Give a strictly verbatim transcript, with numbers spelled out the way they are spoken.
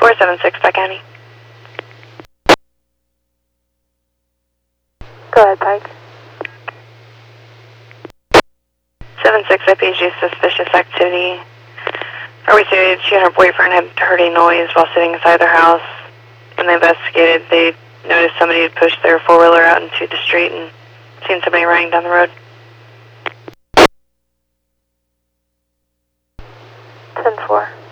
four seven six, Pike County. Go ahead, Pike. seven six, I P G, suspicious activity. Are we stated she and her boyfriend had heard a noise while sitting inside their house. When they investigated, they noticed somebody had pushed their four-wheeler out into the street and seen somebody riding down the road. ten four.